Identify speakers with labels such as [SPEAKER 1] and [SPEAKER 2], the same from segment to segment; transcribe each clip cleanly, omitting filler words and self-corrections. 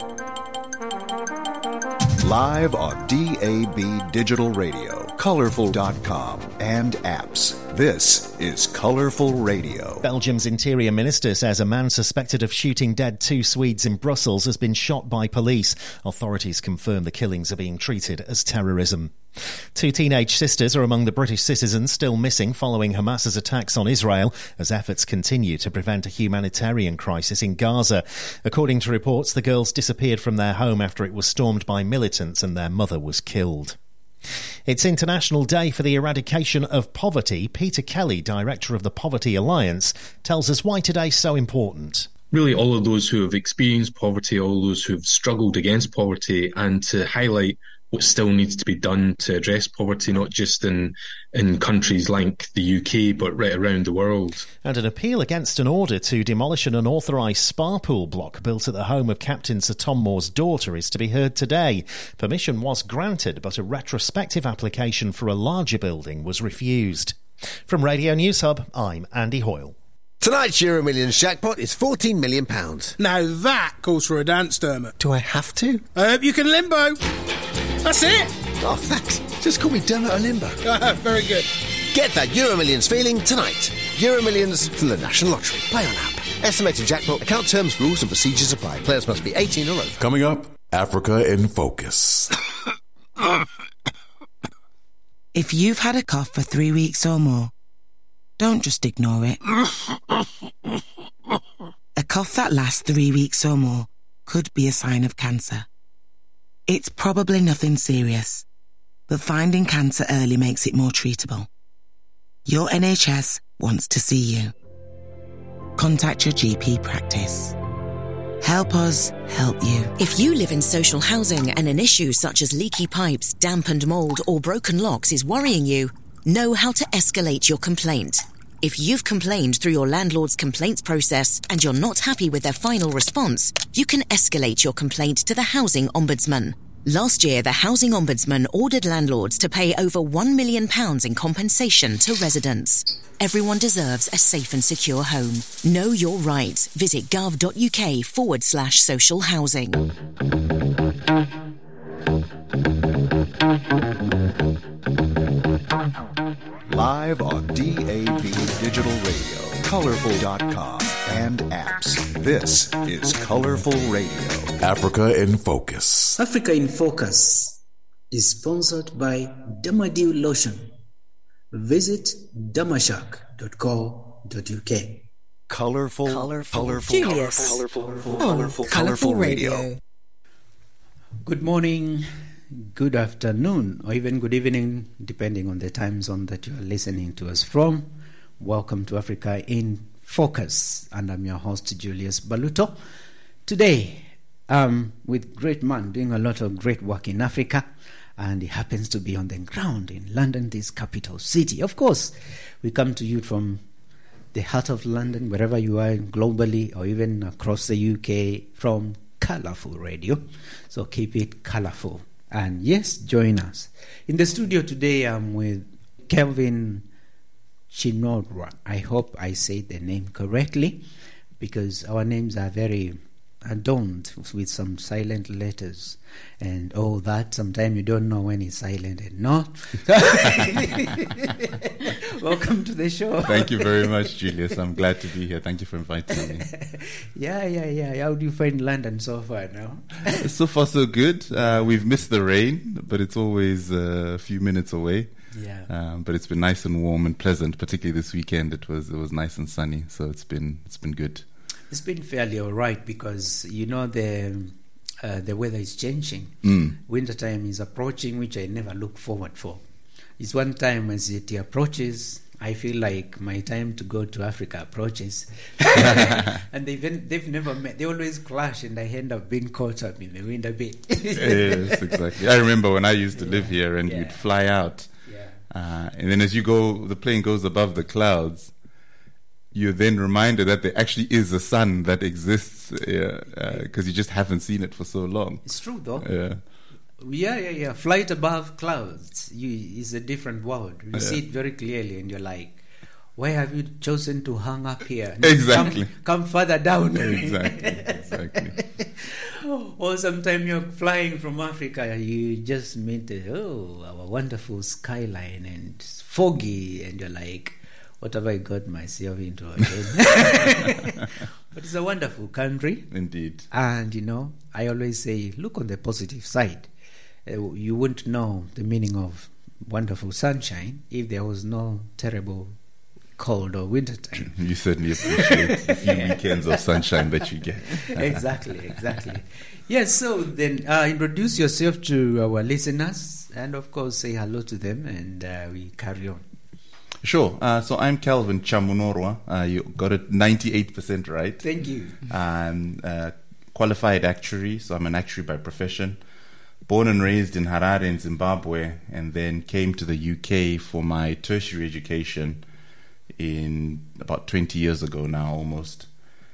[SPEAKER 1] Live on DAB Digital Radio, Colorful.com, and apps. This is Colorful Radio.
[SPEAKER 2] Belgium's interior minister says a man suspected of shooting dead 2 Swedes in Brussels has been shot by police. Authorities confirm the killings are being treated as terrorism. 2 teenage sisters are among the British citizens still missing following Hamas's attacks on Israel as efforts continue to prevent a humanitarian crisis in Gaza. According to reports, the girls disappeared from their home after it was stormed by militants and their mother was killed. It's International Day for the Eradication of Poverty. Peter Kelly, director of the Poverty Alliance, tells us why today's so important.
[SPEAKER 3] Really, all of those who have experienced poverty, all those who have struggled against poverty, and to highlight what still needs to be done to address poverty, not just in countries like the UK, but right around the world.
[SPEAKER 2] And an appeal against an order to demolish an unauthorised spa pool block built at the home of Captain Sir Tom Moore's daughter is to be heard today. Permission was granted, but a retrospective application for a larger building was refused. From Radio News Hub, I'm Andy Hoyle.
[SPEAKER 4] Tonight's Euro Millions jackpot is £14 million.
[SPEAKER 5] Now that calls for a dance, Dermot.
[SPEAKER 4] Do I have to?
[SPEAKER 5] You can limbo. That's it.
[SPEAKER 4] Oh, thanks. Just call me Dermot or Limbo.
[SPEAKER 5] Very good.
[SPEAKER 4] Get that Euro Millions feeling tonight. Euro Millions from the National Lottery. Play on app. Estimated jackpot. Account terms, rules and procedures apply. Players must be 18 or over.
[SPEAKER 6] Coming up, Africa in Focus.
[SPEAKER 7] If you've had a cough for 3 weeks or more, don't just ignore it. A cough that lasts 3 weeks or more could be a sign of cancer. It's probably nothing serious, but finding cancer early makes it more treatable. Your NHS wants to see you. Contact your GP practice. Help us help you.
[SPEAKER 8] If you live in social housing and an issue such as leaky pipes, damp and mould or broken locks is worrying you, know how to escalate your complaint. If you've complained through your landlord's complaints process and you're not happy with their final response, you can escalate your complaint to the Housing Ombudsman. Last year, the Housing Ombudsman ordered landlords to pay over £1 million in compensation to residents. Everyone deserves a safe and secure home. Know your rights. Visit gov.uk/social housing.
[SPEAKER 1] Live on DAB Digital Radio, Colorful.com, and apps. This is Colorful Radio.
[SPEAKER 6] Africa in Focus.
[SPEAKER 9] Africa in Focus is sponsored by Damadil Lotion. Visit damashak.co.uk.
[SPEAKER 1] Colorful
[SPEAKER 8] Julius.
[SPEAKER 1] Colorful Radio.
[SPEAKER 10] Good morning, good afternoon, or even good evening, depending on the time zone that you are listening to us from. Welcome to Africa in Focus, and I'm your host, Julius Baluto. Today, with great man doing a lot of great work in Africa, and he happens to be on the ground in London, this capital city. Of course, we come to you from the heart of London, wherever you are globally or even across the UK, from Colourful Radio. So keep it colourful. And yes, join us. In the studio today, I'm with Kelvin Chinodra. I hope I said the name correctly, because our names are very adorned with some silent letters and all that. Sometimes you don't know when it's silent and not. Welcome to the show.
[SPEAKER 11] Thank you very much, Julius. I'm glad to be here. Thank you for inviting me.
[SPEAKER 10] Yeah. How do you find London so far now?
[SPEAKER 11] So far, so good. We've missed the rain, but it's always a few minutes away.
[SPEAKER 10] Yeah.
[SPEAKER 11] But it's been nice and warm and pleasant. Particularly this weekend, it was nice and sunny. So it's been good.
[SPEAKER 10] It's been fairly all right, because you know the weather is changing. Wintertime is approaching, which I never look forward for. It's one time as it approaches, I feel like my time to go to Africa approaches. And they've never met. They always clash, and I end up being caught up in the wind a bit.
[SPEAKER 11] Yes, exactly. I remember when I used to live here, and you'd fly out. And then as you go, the plane goes above the clouds, you're then reminded that there actually is a sun that exists, because you just haven't seen it for so long.
[SPEAKER 10] It's true, though.
[SPEAKER 11] Yeah.
[SPEAKER 10] Flight above clouds is a different world. You see it very clearly, and you're like, why have you chosen to hang up here?
[SPEAKER 11] Exactly.
[SPEAKER 10] Come further down.
[SPEAKER 11] Exactly.
[SPEAKER 10] Or sometimes you're flying from Africa, you just meet our wonderful skyline and it's foggy, and you're like, what have I got myself into again? But it's a wonderful country.
[SPEAKER 11] Indeed.
[SPEAKER 10] And, I always say, look on the positive side. You wouldn't know the meaning of wonderful sunshine if there was no terrible cold or winter time.
[SPEAKER 11] You certainly appreciate the few weekends of sunshine that you get.
[SPEAKER 10] Exactly. Yes, so then introduce yourself to our listeners and, of course, say hello to them, and we carry on.
[SPEAKER 11] Sure. So I'm Calvin Chamunorwa. You got it 98% right.
[SPEAKER 10] Thank you.
[SPEAKER 11] Qualified actuary, so I'm an actuary by profession. Born and raised in Harare in Zimbabwe, and then came to the UK for my tertiary education in about 20 years ago now, almost.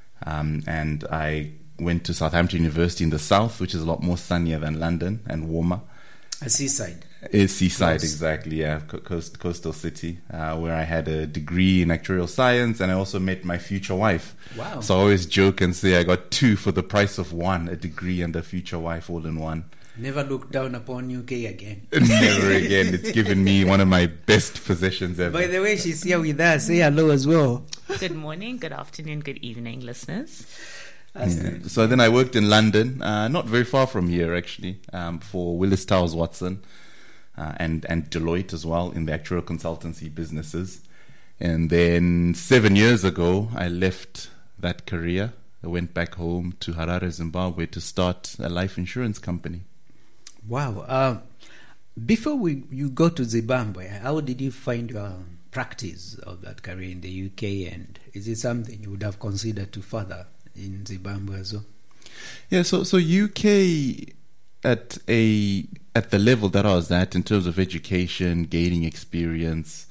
[SPEAKER 11] And I went to Southampton University in the south, which is a lot more sunnier than London and warmer.
[SPEAKER 10] A seaside.
[SPEAKER 11] It's seaside, close. Exactly, yeah, coastal city, where I had a degree in actuarial science, and I also met my future wife.
[SPEAKER 10] Wow.
[SPEAKER 11] So I always joke and say I got two for the price of one, a degree and a future wife all in one.
[SPEAKER 10] Never look down upon UK again.
[SPEAKER 11] Never again. It's given me one of my best possessions ever.
[SPEAKER 10] By the way, she's here with us. Say hello as well.
[SPEAKER 12] Good morning, good afternoon, good evening, listeners.
[SPEAKER 11] Yeah. So then I worked in London, not very far from here actually, for Willis Towers Watson and Deloitte as well in the actuarial consultancy businesses. And then 7 years ago, I left that career. I went back home to Harare, Zimbabwe to start a life insurance company.
[SPEAKER 10] Wow. Before you go to Zimbabwe, how did you find your practice of that career in the UK? And is it something you would have considered to further in Zimbabwe as well?
[SPEAKER 11] Yeah, so UK at the level that I was at in terms of education, gaining experience,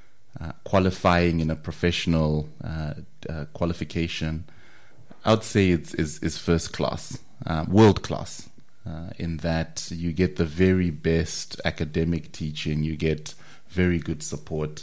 [SPEAKER 11] qualifying in a professional qualification, I would say it's first class, world class, in that you get the very best academic teaching, you get very good support.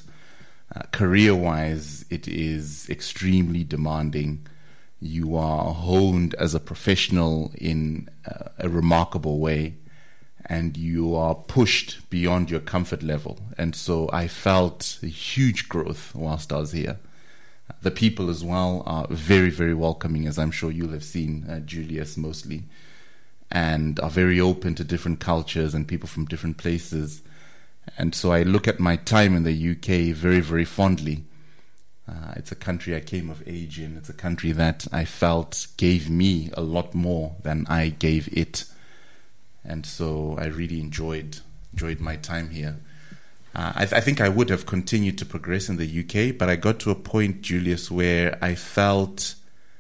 [SPEAKER 11] Career-wise, it is extremely demanding. You are honed as a professional in a remarkable way, and you are pushed beyond your comfort level. And so I felt a huge growth whilst I was here. The people as well are very, very welcoming, as I'm sure you'll have seen, Julius mostly, and are very open to different cultures and people from different places. And so I look at my time in the UK very, very fondly. It's a country I came of age in. It's a country that I felt gave me a lot more than I gave it. And so I really enjoyed my time here. I think I would have continued to progress in the UK, but I got to a point, Julius, where I felt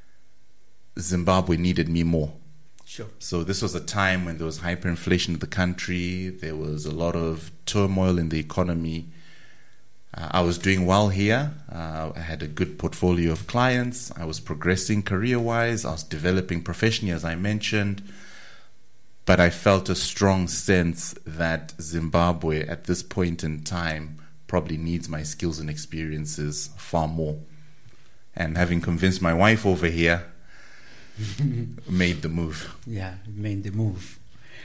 [SPEAKER 11] Zimbabwe needed me more.
[SPEAKER 10] Sure.
[SPEAKER 11] So this was a time when there was hyperinflation in the country. There was a lot of turmoil in the economy. I was doing well here. I had a good portfolio of clients. I was progressing career-wise. I was developing professionally, as I mentioned. But I felt a strong sense that Zimbabwe, at this point in time, probably needs my skills and experiences far more. And having convinced my wife over here, made the move.
[SPEAKER 10] Yeah, made the move.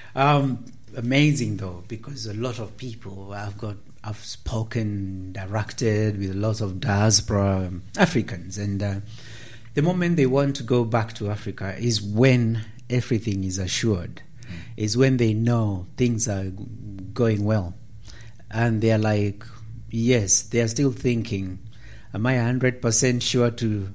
[SPEAKER 10] Amazing though, because a lot of people I've spoken, directed with lots of diaspora Africans, and the moment they want to go back to Africa is when everything is assured, is when they know things are going well, and they're like, yes, they're still thinking, am I 100% sure to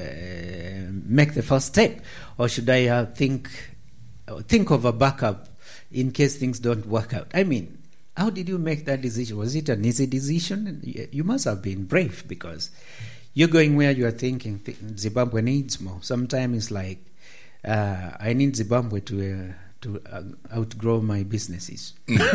[SPEAKER 10] make the first step, or should I think of a backup in case things don't work out? I mean, how did you make that decision? Was it an easy decision? You must have been brave, because you're going where you are thinking Zimbabwe needs more. Sometimes it's like, I need Zimbabwe to outgrow my businesses.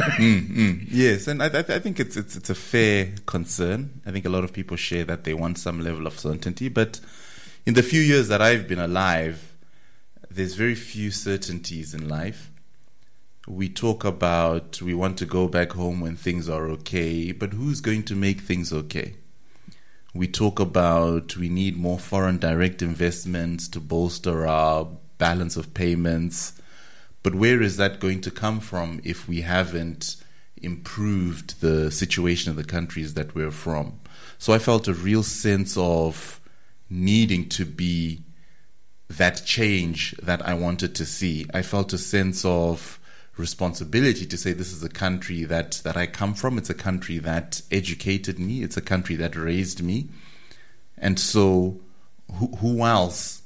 [SPEAKER 11] Yes, and I think it's a fair concern. I think a lot of people share that they want some level of certainty, but in the few years that I've been alive, there's very few certainties in life. We talk about we want to go back home when things are okay, but who's going to make things okay? We talk about we need more foreign direct investments to bolster our balance of payments. But where is that going to come from if we haven't improved the situation of the countries that we're from? So I felt a real sense of needing to be that change that I wanted to see. I felt a sense of responsibility to say this is a country that I come from. It's a country that educated me. It's a country that raised me. And so who else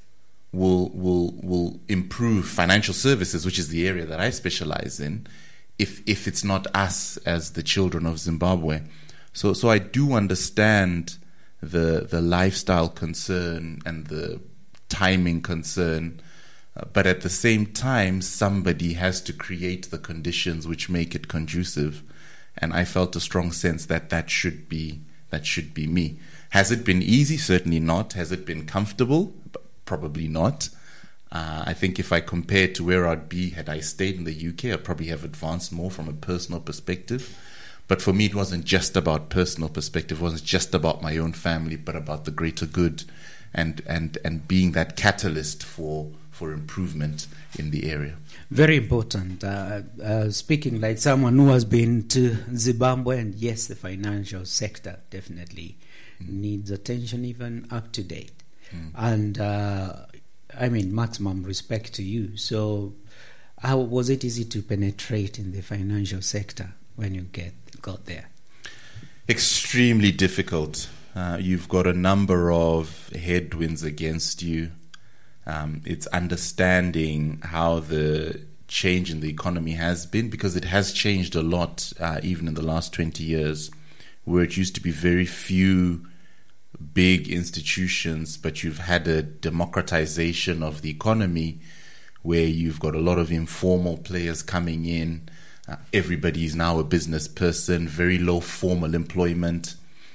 [SPEAKER 11] will improve financial services, which is the area that I specialize in, if it's not us as the children of Zimbabwe? So I do understand the lifestyle concern and the timing concern, but at the same time, somebody has to create the conditions which make it conducive. And I felt a strong sense that should be me. Has it been easy? Certainly not. Has it been comfortable? Probably not. I think if I compare to where I'd be had I stayed in the UK, I'd probably have advanced more from a personal perspective. But for me, it wasn't just about personal perspective. It wasn't just about my own family, but about the greater good and being that catalyst for improvement in the area.
[SPEAKER 10] Very important. Speaking like someone who has been to Zimbabwe, and yes, the financial sector definitely needs attention, even up to date. And I mean, maximum respect to you. So how was it easy to penetrate in the financial sector when you got there?
[SPEAKER 11] Extremely difficult. You've got a number of headwinds against you. It's understanding how the change in the economy has been, because it has changed a lot, even in the last 20 years, where it used to be very few big institutions, but you've had a democratization of the economy where you've got a lot of informal players coming in. Everybody is now a business person, very low formal employment.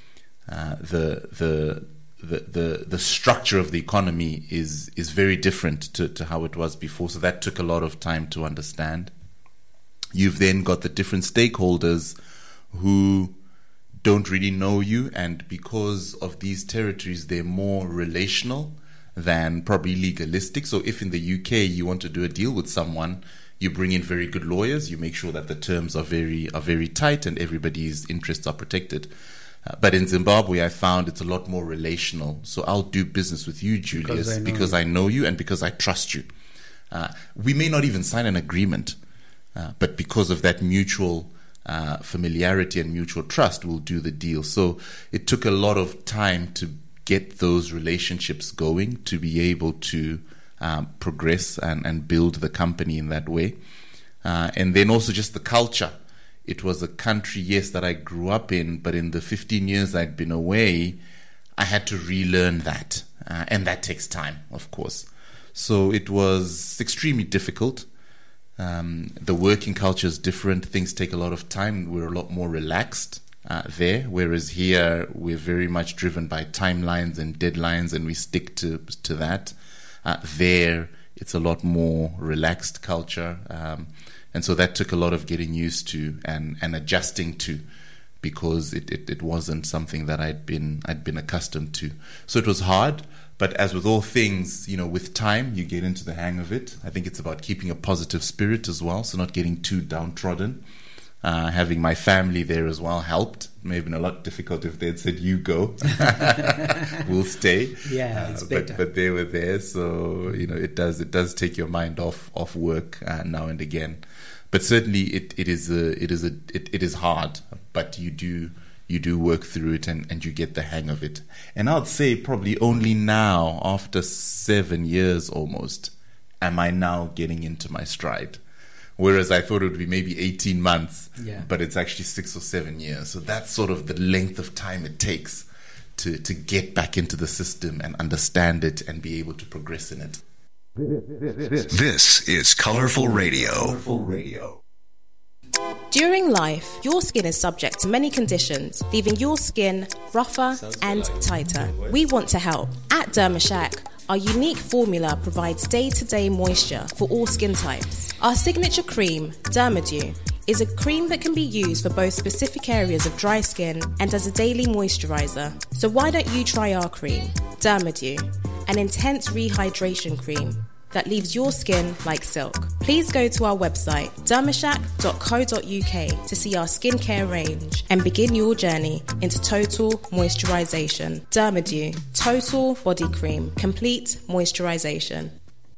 [SPEAKER 11] The structure of the economy is very different to how it was before. So that took a lot of time to understand. You've then got the different stakeholders who don't really know you, and because of these territories, they're more relational than probably legalistic. So if in the UK you want to do a deal with someone, you bring in very good lawyers, you make sure that the terms are very tight and everybody's interests are protected. But in Zimbabwe, I found it's a lot more relational. So I'll do business with you, Julius, because I know you and because I trust you. We may not even sign an agreement, but because of that mutual familiarity and mutual trust, we'll do the deal. So it took a lot of time to get those relationships going, to be able to progress and build the company in that way. And then also just the culture. It was a country, yes, that I grew up in, but in the 15 years I'd been away, I had to relearn that. And that takes time, of course. So it was extremely difficult. The working culture is different. Things take a lot of time. We're a lot more relaxed there, whereas here we're very much driven by timelines and deadlines, and we stick to that. There, it's a lot more relaxed culture. And so that took a lot of getting used to and adjusting to, because it wasn't something that I'd been accustomed to. So it was hard, but as with all things, with time, you get into the hang of it. I think it's about keeping a positive spirit as well, so not getting too downtrodden. Having my family there as well helped. It may have been a lot difficult if they'd said, you go, we'll stay.
[SPEAKER 10] Yeah, it's better.
[SPEAKER 11] But they were there, so it does take your mind off work now and again. But certainly it is hard, but you do work through it and you get the hang of it. And I'd say probably only now, after 7 years almost, am I now getting into my stride. Whereas I thought it would be maybe 18 months, but it's actually 6 or 7 years. So that's sort of the length of time it takes to get back into the system and understand it and be able to progress in it.
[SPEAKER 1] This is Colorful Radio.
[SPEAKER 13] During life, your skin is subject to many conditions, leaving your skin rougher and tighter. We want to help. At Dermashack, our unique formula provides day-to-day moisture for all skin types. Our signature cream, Dermadew, is a cream that can be used for both specific areas of dry skin and as a daily moisturizer. So why don't you try our cream, Dermadew, an intense rehydration cream. that leaves your skin like silk. Please go to our website, dermashack.co.uk, to see our skincare range and begin your journey into total moisturization. Dermadew Total Body Cream, complete moisturization.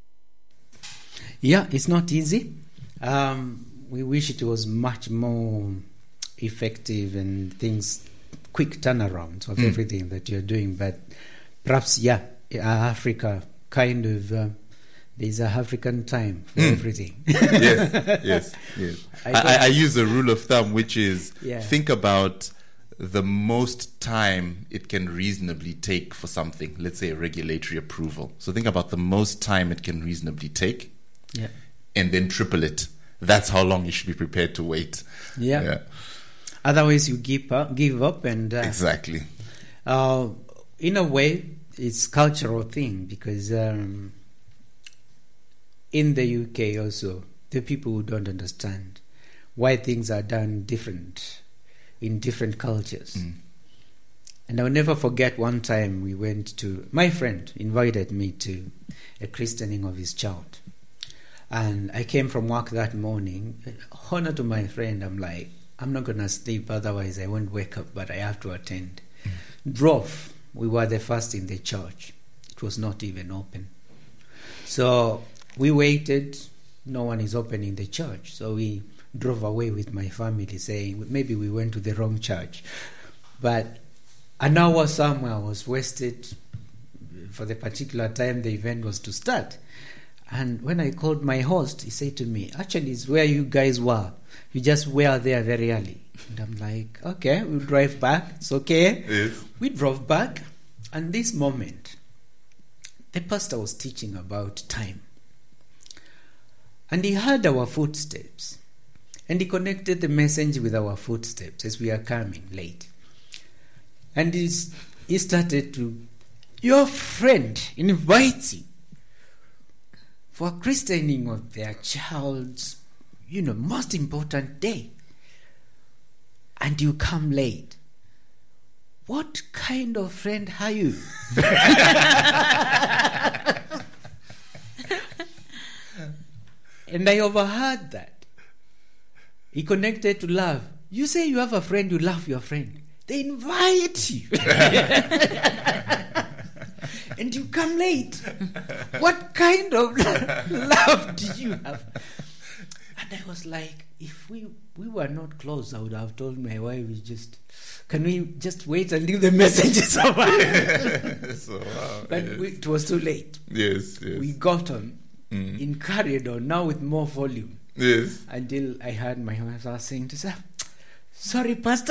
[SPEAKER 10] Yeah, it's not easy. We wish it was much more effective and things, quick turnaround of everything that you're doing. But perhaps, Africa kind of, there's a African time for everything.
[SPEAKER 11] Yes. I use a rule of thumb, which is think about the most time it can reasonably take for something, let's say a regulatory approval. So think about the most time it can reasonably take, and then triple it. That's how long you should be prepared to wait.
[SPEAKER 10] Otherwise you give up and
[SPEAKER 11] exactly.
[SPEAKER 10] In a way it's cultural thing, because in the UK also the people who don't understand why things are done different in different cultures. And I'll never forget one time my friend invited me to a christening of his child. And I came from work that morning. Honor to my friend, I'm like, I'm not going to sleep, otherwise I won't wake up, but I have to attend. Drove. We were the first in the church. It was not even open. So we waited. No one is opening the church. So we drove away with my family, saying maybe we went to the wrong church. But an hour somewhere was wasted for the particular time the event was to start. And when I called my host, he said to me, actually, it's where you guys were. You just were there very early. And I'm like, okay, we'll drive back. It's okay.
[SPEAKER 11] Yes.
[SPEAKER 10] We drove back. And this moment, the pastor was teaching about time. And he heard our footsteps. And he connected the message with our footsteps as we are coming late. And he started to, your friend invites you for christening of their child's, most important day. And you come late. What kind of friend are you? And I overheard that. He connected to love. You say you have a friend, you love your friend. They invite you. And you come late. What kind of love do you have? And I was like, if we were not close, I would have told my wife, can we just wait until the message is over? But it was too late.
[SPEAKER 11] Yes.
[SPEAKER 10] We got on and carried on, now with more volume.
[SPEAKER 11] Yes.
[SPEAKER 10] Until I heard my wife saying to herself, sorry, Pastor.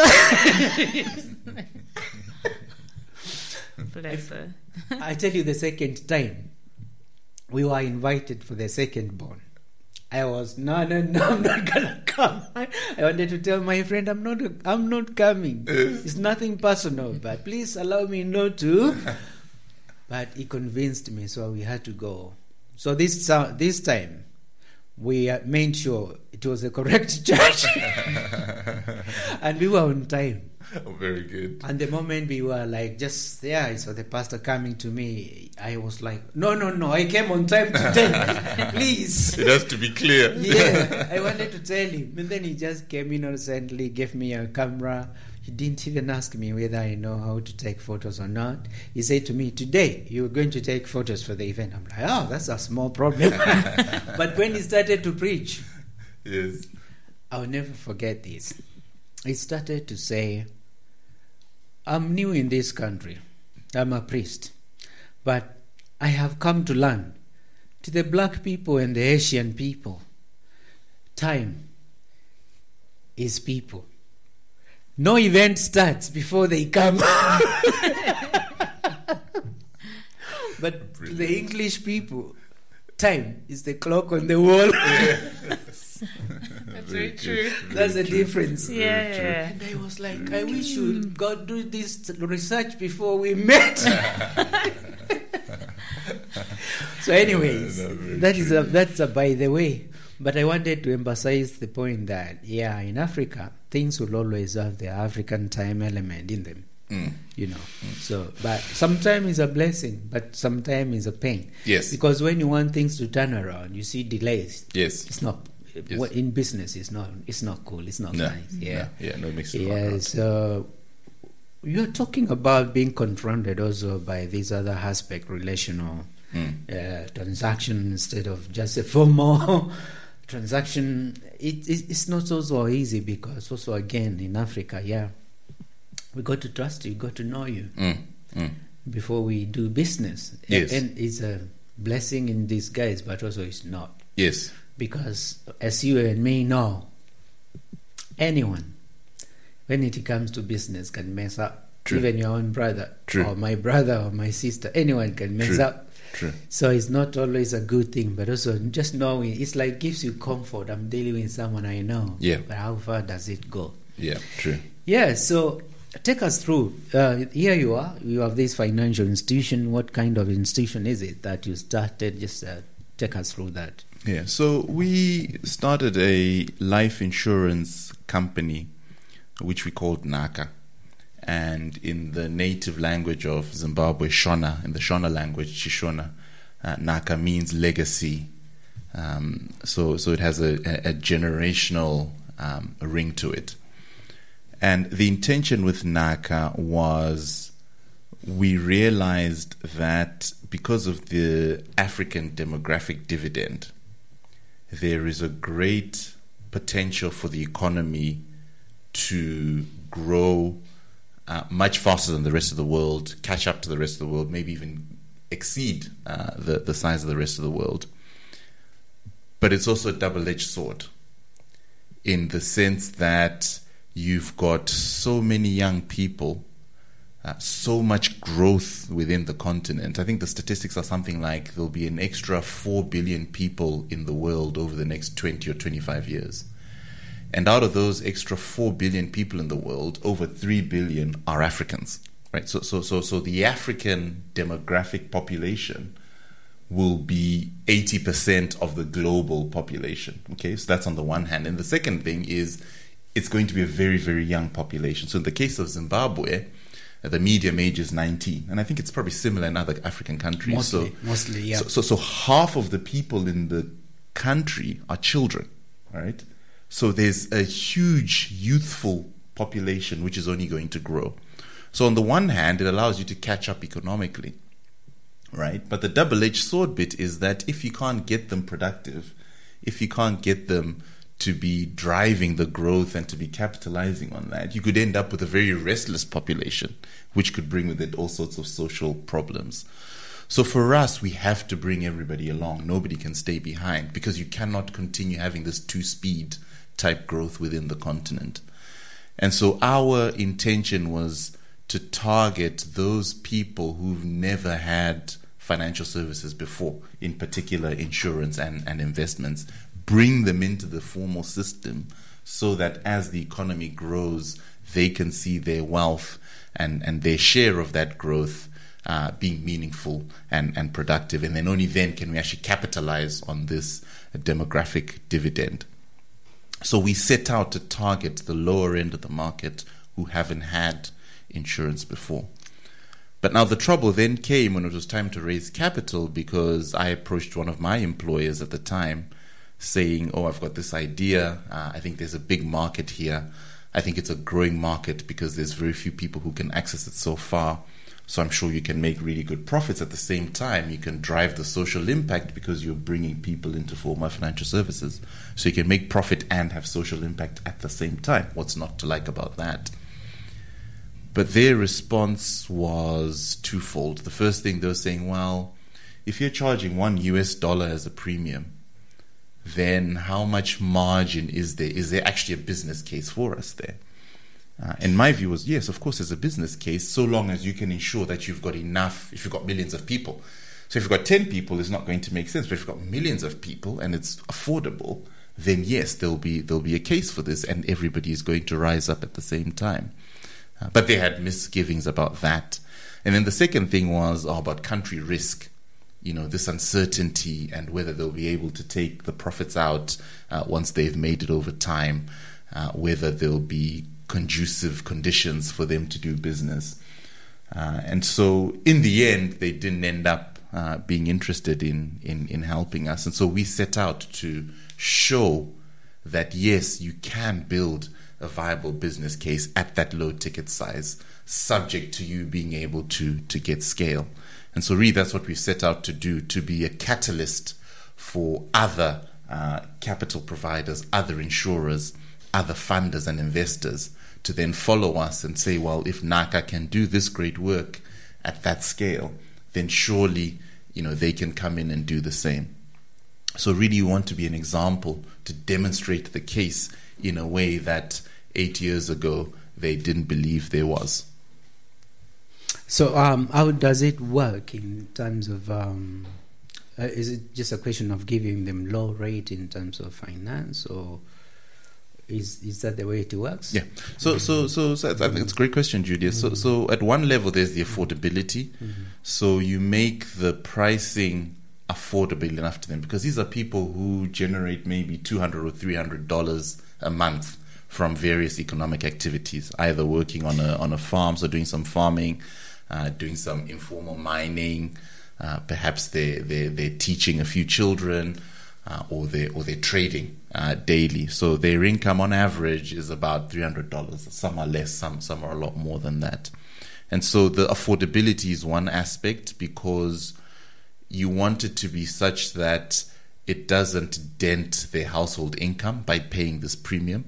[SPEAKER 12] Bless her.
[SPEAKER 10] I tell you, the second time we were invited for the second born, I was no, I'm not gonna come. I wanted to tell my friend, I'm not coming. It's nothing personal, but please allow me not to. But he convinced me, so we had to go. So this time we made sure it was the correct church, and we were on time.
[SPEAKER 11] Oh, very good.
[SPEAKER 10] And the moment we were like just there, I saw the pastor coming to me. I was like, no, I came on time to tell. Please.
[SPEAKER 11] It has to be clear.
[SPEAKER 10] Yeah, I wanted to tell him. And then he just came innocently, gave me a camera. He didn't even ask me whether I know how to take photos or not. He said to me, today you're going to take photos for the event. I'm like, oh, that's a small problem. But when he started to preach,
[SPEAKER 11] yes,
[SPEAKER 10] I'll never forget this. He started to say, I'm new in this country. I'm a priest. But I have come to learn, to the black people and the Asian people, time is people. No event starts before they come. But to the English people, time is the clock on the wall.
[SPEAKER 12] Yes. That's very true.
[SPEAKER 10] That's the difference.
[SPEAKER 12] Yeah.
[SPEAKER 10] And I was like, I wish you would go do this research before we met. So anyways, that's a by the way. But I wanted to emphasize the point that, in Africa, things will always have the African time element in them. You know, so but sometimes it's a blessing, but sometimes it's a pain.
[SPEAKER 11] Yes.
[SPEAKER 10] Because when you want things to turn around, you see delays.
[SPEAKER 11] Yes.
[SPEAKER 10] It's not in business. It's not cool. It's not nice. Yeah.
[SPEAKER 11] No, it makes it
[SPEAKER 10] hard. So you're talking about being confronted also by this other aspect, relational transaction instead of just a formal transaction. It's not also easy because also again in Africa, we got to trust you, got to know you before we do business.
[SPEAKER 11] Yes.
[SPEAKER 10] And it's a blessing in disguise, but also it's not.
[SPEAKER 11] Yes.
[SPEAKER 10] Because as you and me know, anyone, when it comes to business, can mess up.
[SPEAKER 11] True.
[SPEAKER 10] Even your own brother,
[SPEAKER 11] True.
[SPEAKER 10] or my brother, or my sister, anyone can mess
[SPEAKER 11] True.
[SPEAKER 10] up.
[SPEAKER 11] True.
[SPEAKER 10] So it's not always a good thing, but also just knowing, it's like gives you comfort. I'm dealing with someone I know.
[SPEAKER 11] Yeah.
[SPEAKER 10] But how far does it go?
[SPEAKER 11] Yeah, true.
[SPEAKER 10] Yeah, so take us through. Here you are. You have this financial institution. What kind of institution is it that you started? Just take us through that.
[SPEAKER 11] Yeah, so we started a life insurance company, which we called NACA. And in the native language of Zimbabwe, Shona, in the Shona language, Shishona, NACA means legacy. So it has a generational ring to it. And the intention with NACA was we realized that because of the African demographic dividend, there is a great potential for the economy to grow much faster than the rest of the world, catch up to the rest of the world, maybe even exceed the size of the rest of the world. But it's also a double-edged sword in the sense that you've got so many young people, so much growth within the continent. I think the statistics are something like there'll be an extra 4 billion people in the world over the next 20 or 25 years. And out of those extra 4 billion people in the world, over 3 billion are Africans. Right? So the African demographic population will be 80% of the global population. Okay, so that's on the one hand. And the second thing is it's going to be a very, very young population. So in the case of Zimbabwe, the median age is 19. And I think it's probably similar in other African countries.
[SPEAKER 10] Mostly, yeah.
[SPEAKER 11] So half of the people in the country are children, right? So there's a huge youthful population which is only going to grow. So on the one hand, it allows you to catch up economically, right? But the double-edged sword bit is that if you can't get them productive, if you can't get them to be driving the growth and to be capitalizing on that, you could end up with a very restless population, which could bring with it all sorts of social problems. So for us, we have to bring everybody along. Nobody can stay behind because you cannot continue having this two-speed type growth within the continent. And so our intention was to target those people who've never had financial services before, in particular insurance and investments, bring them into the formal system so that as the economy grows, they can see their wealth and their share of that growth being meaningful and productive. And then only then can we actually capitalize on this demographic dividend. So we set out to target the lower end of the market who haven't had insurance before. But now the trouble then came when it was time to raise capital, because I approached one of my employers at the time saying, I've got this idea. I think there's a big market here. I think it's a growing market because there's very few people who can access it so far. So I'm sure you can make really good profits. At the same time, you can drive the social impact because you're bringing people into formal financial services. So you can make profit and have social impact at the same time. What's not to like about that? But their response was twofold. The first thing, they were saying, well, if you're charging $1 as a premium, then how much margin is there? Is there actually a business case for us there? And my view was, yes, of course there's a business case, so long as you can ensure that you've got enough, if you've got millions of people. So if you've got 10 people, it's not going to make sense. But if you've got millions of people and it's affordable, then yes, there'll be a case for this, and everybody is going to rise up at the same time. But they had misgivings about that. And then the second thing was about country risk. This uncertainty and whether they'll be able to take the profits out once they've made it over time, whether there'll be conducive conditions for them to do business. And so in the end, they didn't end up being interested in helping us. And so we set out to show that, yes, you can build a viable business case at that low ticket size, subject to you being able to get scale. And so really that's what we set out to do, to be a catalyst for other capital providers, other insurers, other funders and investors to then follow us and say, well, if NACA can do this great work at that scale, then surely, they can come in and do the same. So really you want to be an example to demonstrate the case in a way that 8 years ago they didn't believe there was.
[SPEAKER 10] So how does it work in terms of, is it just a question of giving them low rate in terms of finance, or is that the way it works?
[SPEAKER 11] Yeah. So I think it's a great question, Julius. Mm-hmm. So at one level there's the affordability. Mm-hmm. So you make the pricing affordable enough to them, because these are people who generate maybe $200 or $300 a month from various economic activities, either working on a farm, so doing some farming, doing some informal mining, perhaps they're teaching a few children, or they're trading daily. So their income on average is about $300. Some are less, some are a lot more than that. And so the affordability is one aspect, because you want it to be such that it doesn't dent their household income by paying this premium.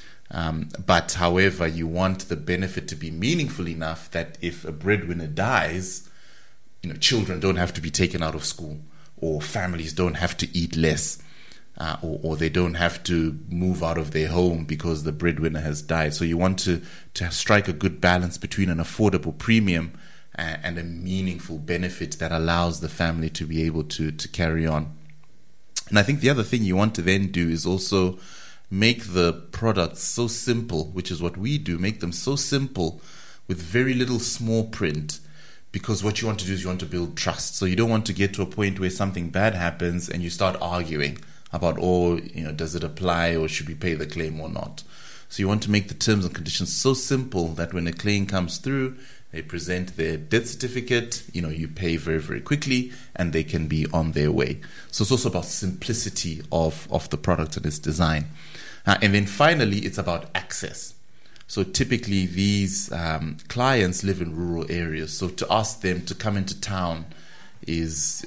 [SPEAKER 11] But however, you want the benefit to be meaningful enough that if a breadwinner dies, children don't have to be taken out of school, or families don't have to eat less, or they don't have to move out of their home because the breadwinner has died. So you want to strike a good balance between an affordable premium and a meaningful benefit that allows the family to be able to carry on. And I think the other thing you want to then do is also make the products so simple, which is what we do, make them so simple with very little small print, because what you want to do is you want to build trust. So you don't want to get to a point where something bad happens and you start arguing about, does it apply, or should we pay the claim or not? So you want to make the terms and conditions so simple that when a claim comes through, they present their death certificate, you pay very, very quickly, and they can be on their way. So it's also about simplicity of the product and its design. And then finally, it's about access. So typically these clients live in rural areas. So to ask them to come into town is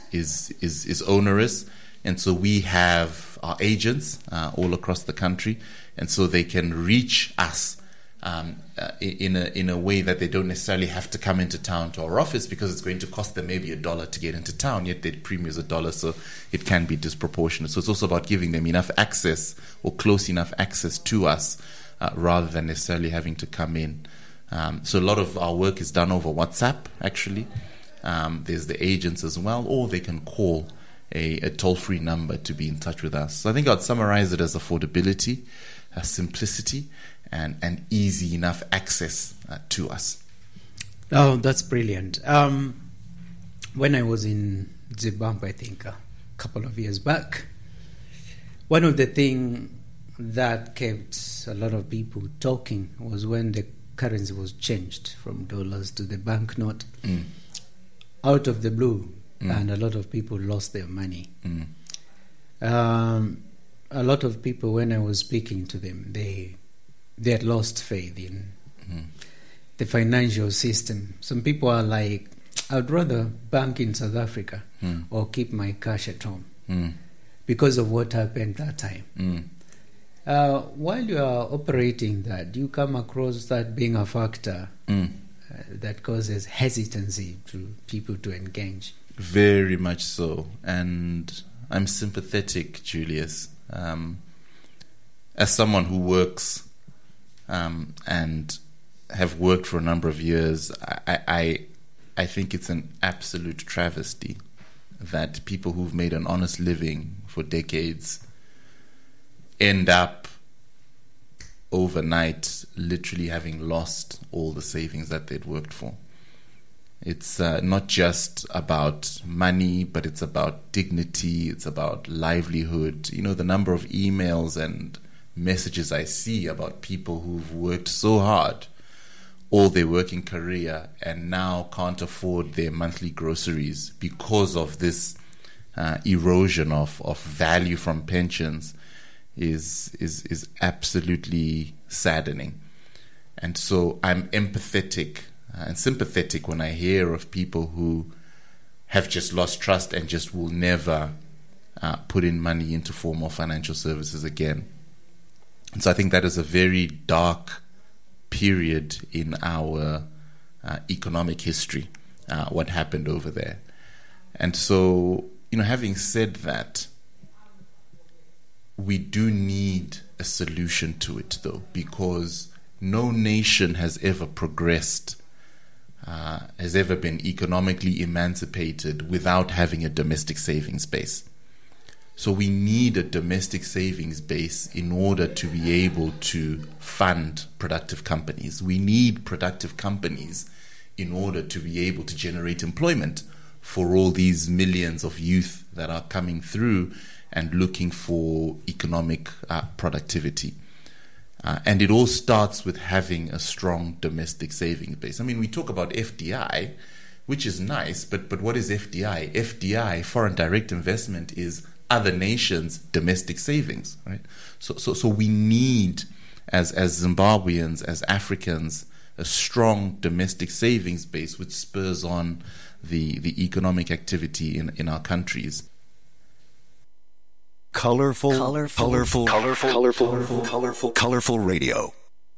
[SPEAKER 11] onerous. And so we have our agents all across the country. And so they can reach us in a way that they don't necessarily have to come into town to our office, because it's going to cost them maybe $1 to get into town, yet their premium is $1, so it can be disproportionate. So it's also about giving them enough access, or close enough access to us, rather than necessarily having to come in. So a lot of our work is done over WhatsApp, actually. There's the agents as well, or they can call a toll-free number to be in touch with us. So I think I'd summarize it as affordability, simplicity, and easy enough access to us.
[SPEAKER 10] Oh, that's brilliant. When I was in Zimbabwe, I think a couple of years back, one of the things that kept a lot of people talking was when the currency was changed from dollars to the banknote out of the blue, and a lot of people lost their money. A lot of people, when I was speaking to them, they had lost faith in the financial system. Some people are like, I'd rather bank in South Africa or keep my cash at home because of what happened that time. While you are operating that, do you come across that being a factor that causes hesitancy to people to engage?
[SPEAKER 11] Very much so. And I'm sympathetic, Julius. As someone who works and have worked for a number of years, I think it's an absolute travesty that people who've made an honest living for decades end up overnight literally having lost all the savings that they'd worked for. It's not just about money, but it's about dignity, it's about livelihood. The number of emails and messages I see about people who've worked so hard all their working career and now can't afford their monthly groceries because of this erosion of value from pensions is absolutely saddening. And so I'm empathetic and sympathetic when I hear of people who have just lost trust and just will never put in money into formal financial services again. And so I think that is a very dark period in our economic history, what happened over there. And so, having said that, we do need a solution to it, though, because no nation has ever progressed, has ever been economically emancipated without having a domestic savings base. So we need a domestic savings base in order to be able to fund productive companies. We need productive companies in order to be able to generate employment for all these millions of youth that are coming through and looking for economic productivity. And it all starts with having a strong domestic savings base. I mean, we talk about FDI, which is nice, but what is FDI? FDI, foreign direct investment, is other nations' domestic savings, right? So we need, as Zimbabweans, as Africans, a strong domestic savings base which spurs on the economic activity in our countries.
[SPEAKER 1] Colorful radio.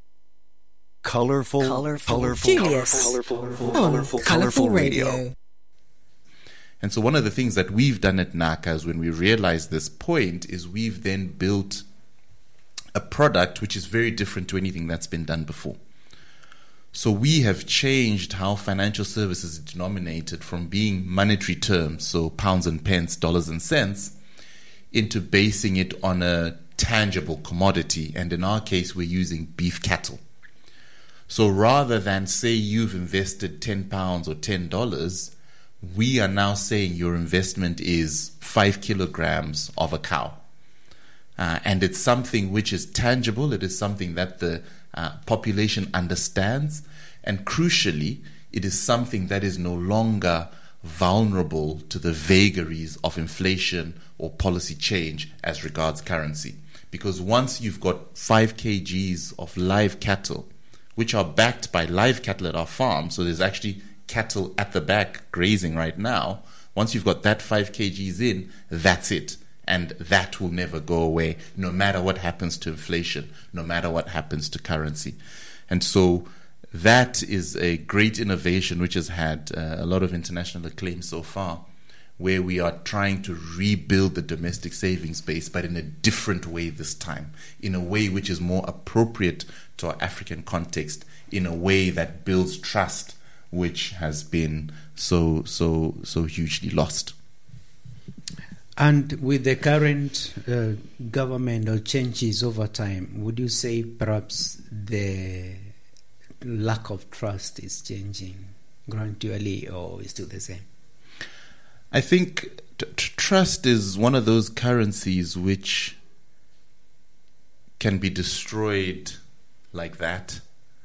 [SPEAKER 1] Colorful
[SPEAKER 13] Julius on Colorful Radio.
[SPEAKER 11] And so one of the things that we've done at NACAS when we realized this point is we've then built a product which is very different to anything that's been done before. So we have changed how financial services is denominated from being monetary terms, so pounds and pence, dollars and cents, into basing it on a tangible commodity. And in our case, we're using beef cattle. So rather than say you've invested £10 or $10, we are now saying your investment is 5 kilograms of a cow. And it's something which is tangible. It is something that the population understands. And crucially, it is something that is no longer vulnerable to the vagaries of inflation or policy change as regards currency. Because once you've got 5 kgs of live cattle, which are backed by live cattle at our farm, so there's actually cattle at the back grazing right now, once you've got that 5 kgs in, that's it. And that will never go away, no matter what happens to inflation, no matter what happens to currency. And so that is a great innovation which has had a lot of international acclaim so far, where we are trying to rebuild the domestic savings base, but in a different way this time, in a way which is more appropriate to our African context, in a way that builds trust, which has been so hugely lost.
[SPEAKER 10] And with the current government or changes over time, would you say perhaps the lack of trust is changing gradually, or is still the same?
[SPEAKER 11] I think trust is one of those currencies which can be destroyed like that,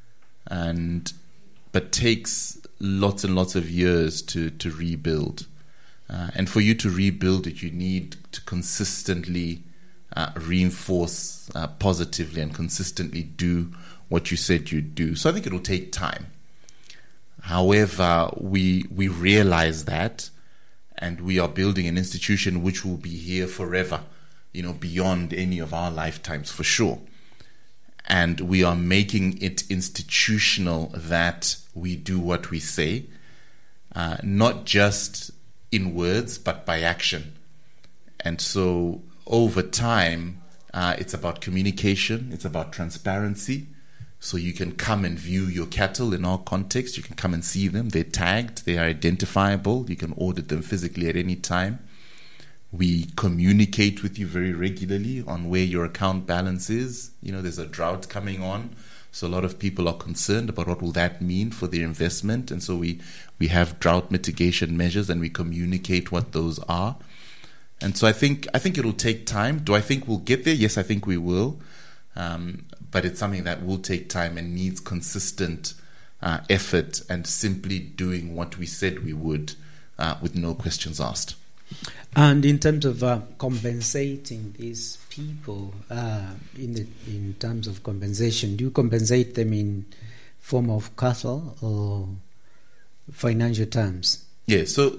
[SPEAKER 11] but takes lots and lots of years to rebuild. And for you to rebuild it, you need to consistently reinforce positively and consistently do what you said you'd do. So I think it'll take time. However, we realize that, and we are building an institution which will be here forever, beyond any of our lifetimes for sure. And we are making it institutional that we do what we say, not just in words, but by action. And so over time, it's about communication, it's about transparency. So you can come and view your cattle in our context. You can come and see them. They're tagged. They are identifiable. You can audit them physically at any time. We communicate with you very regularly on where your account balance is. There's a drought coming on. So a lot of people are concerned about what will that mean for their investment. And so we have drought mitigation measures, and we communicate what those are. And so I think it'll take time. Do I think we'll get there? Yes, I think we will. but it's something that will take time and needs consistent effort and simply doing what we said we would with no questions asked.
[SPEAKER 10] And in terms of compensating these people, in terms of compensation, do you compensate them in form of cattle or financial terms?
[SPEAKER 11] Yeah, so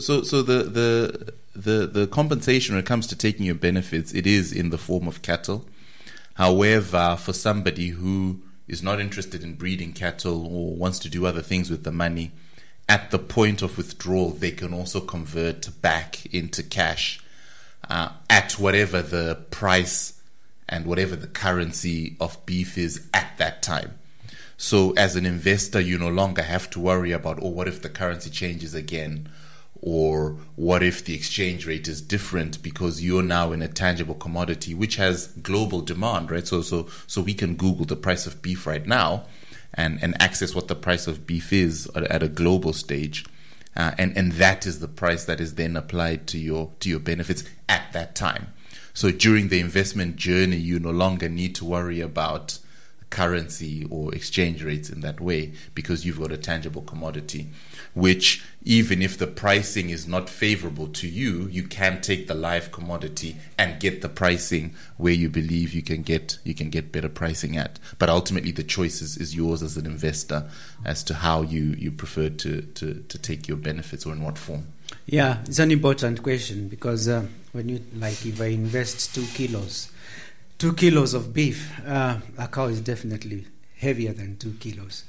[SPEAKER 11] the compensation when it comes to taking your benefits, it is in the form of cattle. However, for somebody who is not interested in breeding cattle or wants to do other things with the money, at the point of withdrawal, they can also convert back into cash at whatever the price and whatever the currency of beef is at that time. So as an investor, you no longer have to worry about, what if the currency changes again? Or what if the exchange rate is different, because you're now in a tangible commodity which has global demand, right? So we can Google the price of beef right now and access what the price of beef is at a global stage. And that is the price that is then applied to your benefits at that time. So during the investment journey, you no longer need to worry about currency or exchange rates in that way, because you've got a tangible commodity, which even if the pricing is not favorable to you, you can take the live commodity and get the pricing where you believe you can get better pricing at. But ultimately the choice is yours as an investor as to how you prefer to take your benefits, or in what form.
[SPEAKER 10] Yeah, it's an important question, because when you, like, if I invest 2 kilos of beef, a cow is definitely heavier than 2 kilos.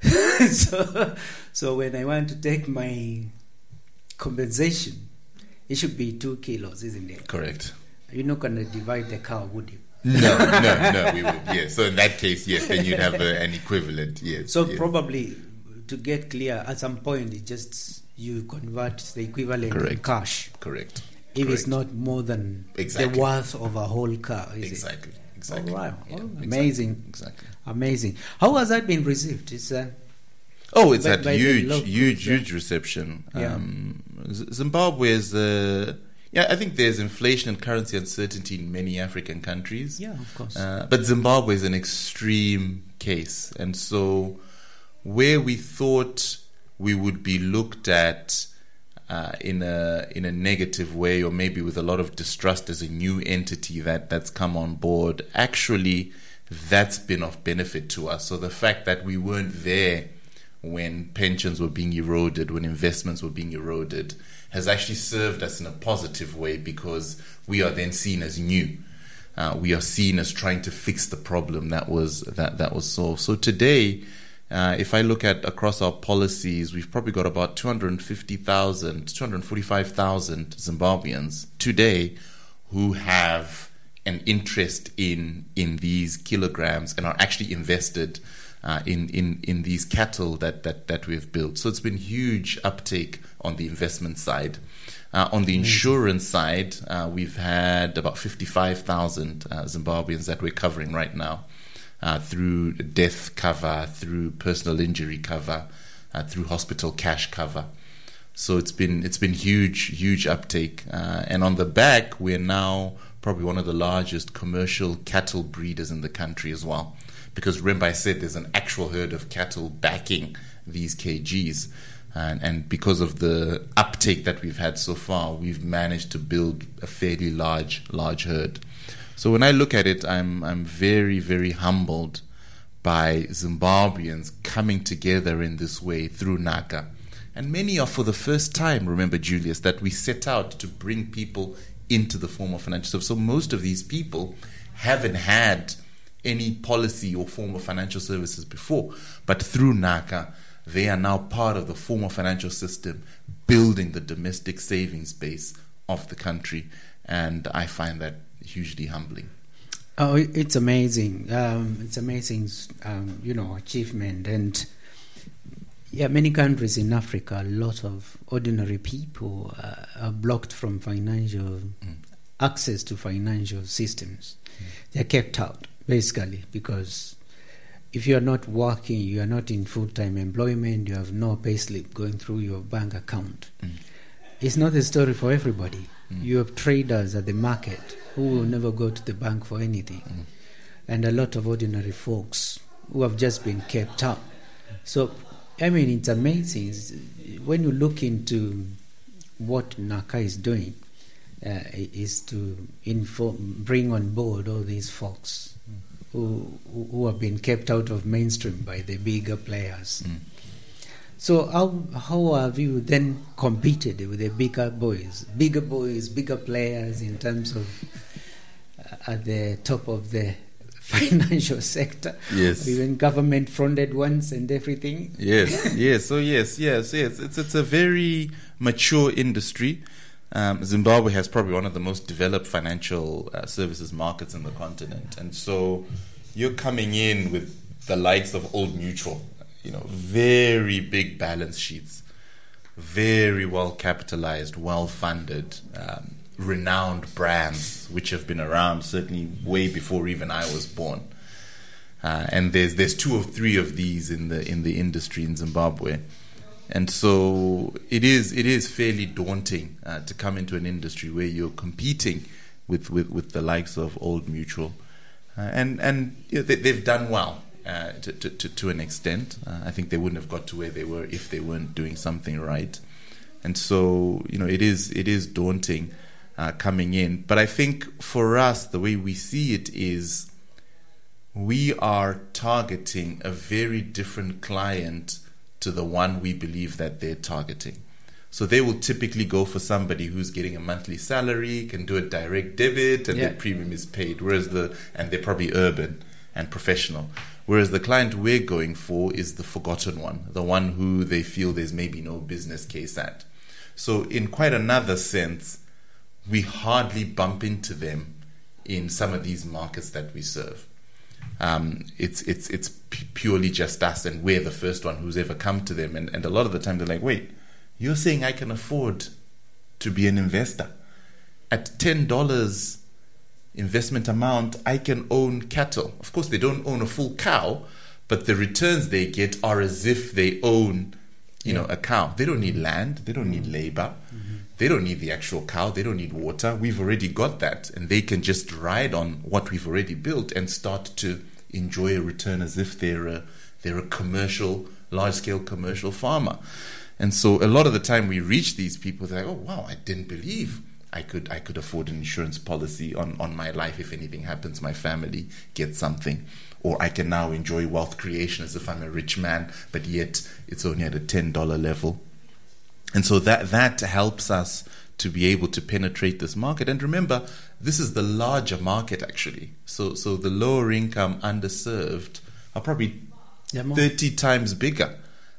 [SPEAKER 10] so when I want to take my compensation, it should be 2 kilos, isn't it?
[SPEAKER 11] Correct.
[SPEAKER 10] You're not going to divide the cow, would you?
[SPEAKER 11] No, we would. Yeah. So in that case, yes, then you'd have an equivalent. Yes.
[SPEAKER 10] So
[SPEAKER 11] yes.
[SPEAKER 10] Probably, to get clear, at some point, it just you convert the equivalent in cash.
[SPEAKER 11] Correct.
[SPEAKER 10] If it's not more than the worth of a whole car, is
[SPEAKER 11] exactly.
[SPEAKER 10] it?
[SPEAKER 11] Exactly.
[SPEAKER 10] Oh, wow.
[SPEAKER 11] Yeah,
[SPEAKER 10] amazing.
[SPEAKER 11] Exactly.
[SPEAKER 10] Amazing. How has that been received? It's
[SPEAKER 11] had huge reception.
[SPEAKER 10] Yeah.
[SPEAKER 11] Zimbabwe is I think there's inflation and currency uncertainty in many African countries.
[SPEAKER 10] Yeah, of course.
[SPEAKER 11] But Zimbabwe is an extreme case, and so where we thought we would be looked at in a negative way, or maybe with a lot of distrust as a new entity that's come on board, actually that's been of benefit to us. So the fact that we weren't there when pensions were being eroded, when investments were being eroded, has actually served us in a positive way, because we are then seen as new. We are seen as trying to fix the problem that was solved. So today, if I look at across our policies, we've probably got about 245,000 Zimbabweans today who have an interest in these kilograms and are actually invested in these cattle that we've built. So it's been huge uptake on the investment side. On the insurance side, we've had about 55,000 Zimbabweans that we're covering right now. Through death cover, through personal injury cover, through hospital cash cover. So it's been huge uptake. And on the back, we're now probably one of the largest commercial cattle breeders in the country as well. Because remember I said there's an actual herd of cattle backing these KGs. And because of the uptake that we've had so far, we've managed to build a fairly large herd. So when I look at it, I'm very, very humbled by Zimbabweans coming together in this way through NACA. And many are for the first time, remember, Julius, that we set out to bring people into the form of financial service. So most of these people haven't had any policy or form of financial services before. But through NACA, they are now part of the formal financial system, building the domestic savings base of the country. And I find that hugely humbling.
[SPEAKER 10] Oh, it's amazing. It's amazing, achievement. And many countries in Africa, a lot of ordinary people are blocked from financial access to financial systems. They're kept out, basically, because if you are not working, you are not in full-time employment, you have no payslip going through your bank account. It's not a story for everybody. You have traders at the market who will never go to the bank for anything. and a lot of ordinary folks who have just been kept up. So, I mean, it's amazing. When you look into what NACA is doing, is to bring on board all these folks who have been kept out of mainstream by the bigger players. So how have you then competed with the bigger boys, bigger players in terms of at the top of the financial sector?
[SPEAKER 11] Yes.
[SPEAKER 10] Even government-funded ones and everything?
[SPEAKER 11] Yes. It's a very mature industry. Zimbabwe has probably one of the most developed financial services markets in the continent. And so you're coming in with the likes of Old Mutual, very big balance sheets, very well capitalized, well funded, renowned brands which have been around certainly way before even I was born. And there's 2 or 3 of these in the industry in Zimbabwe. And so it is fairly daunting to come into an industry where you're competing with the likes of Old Mutual, and they've done well to an extent. I think they wouldn't have got to where they were if they weren't doing something right. And so it is daunting coming in. But I think for us, the way we see it is we are targeting a very different client to the one we believe that they're targeting. So they will typically go for somebody who's getting a monthly salary, can do a direct debit, and their premium is paid. And they're probably urban and professional. Whereas the client we're going for is the forgotten one, the one who they feel there's maybe no business case at. So in quite another sense, we hardly bump into them in some of these markets that we serve. It's purely just us, and we're the first one who's ever come to them. And a lot of the time they're like, wait, you're saying I can afford to be an investor? At $10 investment amount, I can own cattle. Of course, they don't own a full cow, but the returns they get are as if they own, a cow. They don't need land. They don't need labor. They don't need the actual cow. They don't need water. We've already got that, and they can just ride on what we've already built and start to enjoy a return as if they're a commercial, large-scale commercial farmer. And so a lot of the time we reach these people, they're like, oh, wow, I didn't believe I could afford an insurance policy on my life. If anything happens, my family gets something. Or I can now enjoy wealth creation as if I'm a rich man, but yet it's only at a $10 level. And so that helps us to be able to penetrate this market. And remember, this is the larger market, actually. So the lower income, underserved are probably 30 times bigger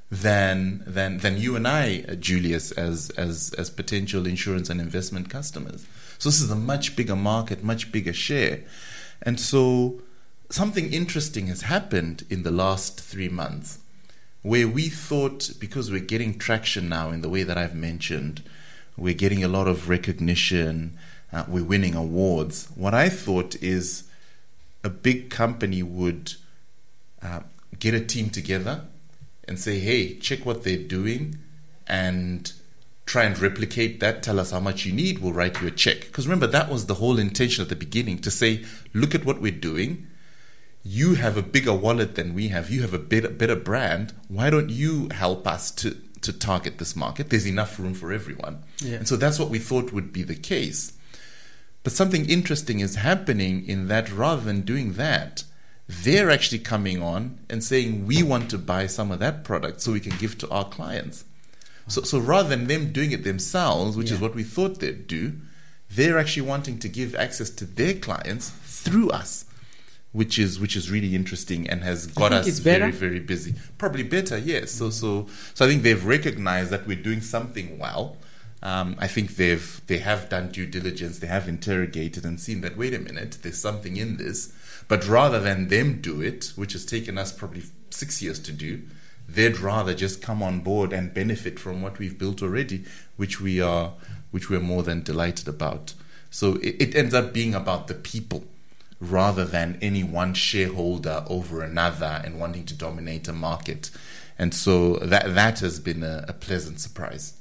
[SPEAKER 11] than you and I, Julius, as potential insurance and investment customers. So this is a much bigger market, much bigger share. And so something interesting has happened in the last 3 months, where we thought, because we're getting traction now in the way that I've mentioned, we're getting a lot of recognition, we're winning awards. What I thought is a big company would get a team together and say, hey, check what they're doing and try and replicate that. Tell us how much you need. We'll write you a check. Because remember, that was the whole intention at the beginning, to say, look at what we're doing. You have a bigger wallet than we have. You have a better brand. Why don't you help us to target this market? There's enough room for everyone. Yeah. And so that's what we thought would be the case. But something interesting is happening in that rather than doing that, they're actually coming on and saying, we want to buy some of that product so we can give to our clients. So rather than them doing it themselves, which is what we thought they'd do, they're actually wanting to give access to their clients through us, which is really interesting and has got us very, very busy. Probably better, yes. So I think they've recognized that we're doing something well. I think they have done due diligence. They have interrogated and seen that, wait a minute, there's something in this. But rather than them do it, which has taken us probably 6 years to do, they'd rather just come on board and benefit from what we've built already, which we're more than delighted about. So it ends up being about the people rather than any one shareholder over another and wanting to dominate a market. And so that has been a pleasant surprise.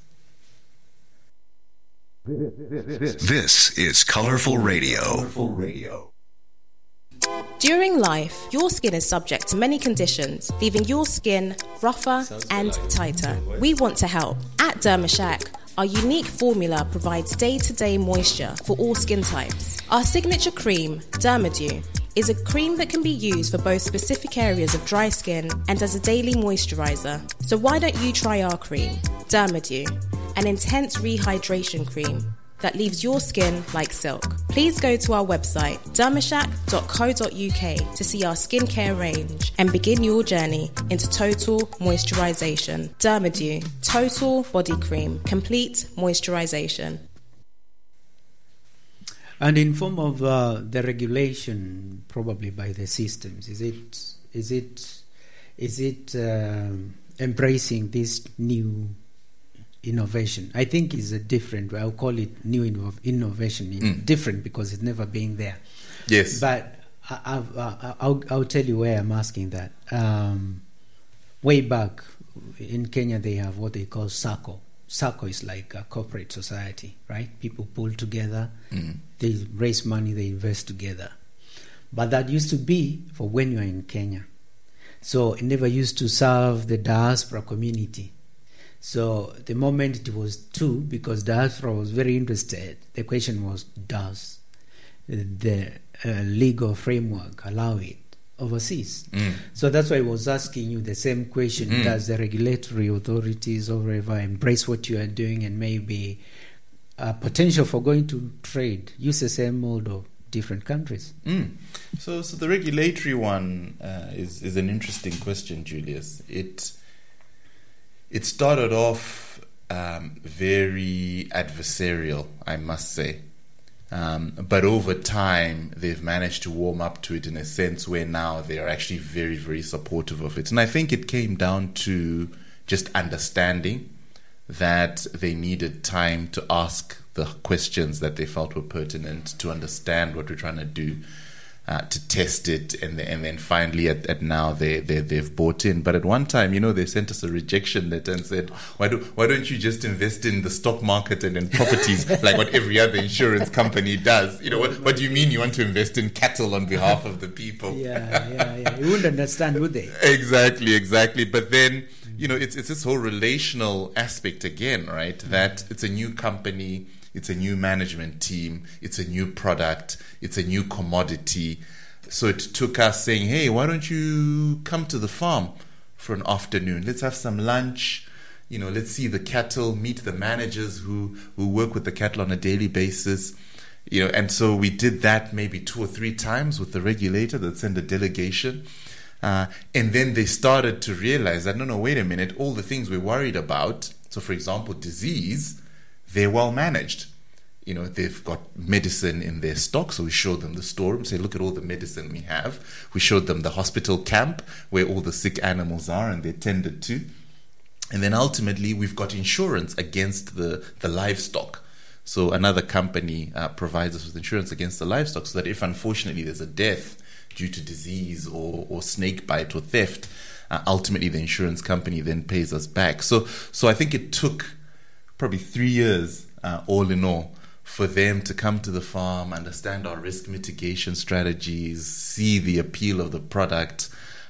[SPEAKER 1] This is Colorful Radio.
[SPEAKER 13] During life, your skin is subject to many conditions, leaving your skin rougher and tighter. We want to help. At Dermashack, our unique formula provides day-to-day moisture for all skin types. Our signature cream, Dermadew, is a cream that can be used for both specific areas of dry skin and as a daily moisturizer. So why don't you try our cream, Dermadew, an intense rehydration cream that leaves your skin like silk. Please go to our website, dermashack.co.uk, to see our skincare range and begin your journey into total moisturization. Dermadew, total body cream, complete moisturization.
[SPEAKER 10] And in form of the regulation, probably by the systems, is it embracing this new innovation? I think is a different. I'll call it new innovation. Different because it's never been there.
[SPEAKER 11] Yes.
[SPEAKER 10] But I'll tell you where I'm asking that. Way back in Kenya, they have what they call SACCO. SACCO is like a corporate society, right? People pull together, they raise money, they invest together. But that used to be for when you are in Kenya. So it never used to serve the diaspora community. So the moment it was two, because diaspora was very interested, the question was, does the legal framework allow it overseas? So that's why I was asking you the same question. Does the regulatory authorities or whatever embrace what you are doing and maybe potential for going to trade, use the same mold of different countries?
[SPEAKER 11] So the regulatory one is an interesting question, Julius. It started off very adversarial, I must say. But over time, they've managed to warm up to it in a sense where now they're actually very, very supportive of it. And I think it came down to just understanding that they needed time to ask the questions that they felt were pertinent, to understand what we're trying to do, to test it, and then finally at now they've bought in. But at one time, they sent us a rejection letter and said, why don't you just invest in the stock market and in properties like what every other insurance company does? What do you mean you want to invest in cattle on behalf of the people?
[SPEAKER 10] Yeah. You wouldn't understand, would they?
[SPEAKER 11] Exactly. But then it's this whole relational aspect again, right? That it's a new company. It's a new management team. It's a new product. It's a new commodity. So it took us saying, hey, why don't you come to the farm for an afternoon? Let's have some lunch. Let's see the cattle, meet the managers who work with the cattle on a daily basis. And so we did that maybe 2 or 3 times with the regulator that sent a delegation. And then they started to realize that, no, wait a minute, all the things we're worried about, so for example, disease, they're well managed. They've got medicine in their stock, so we showed them the storeroom, say, look at all the medicine we have. We showed them the hospital camp where all the sick animals are and they're tended to. And then ultimately, we've got insurance against the livestock. So another company provides us with insurance against the livestock so that if unfortunately there's a death due to disease or snake bite or theft, ultimately the insurance company then pays us back. So I think it took probably 3 years, all in all, for them to come to the farm, understand our risk mitigation strategies, see the appeal of the product,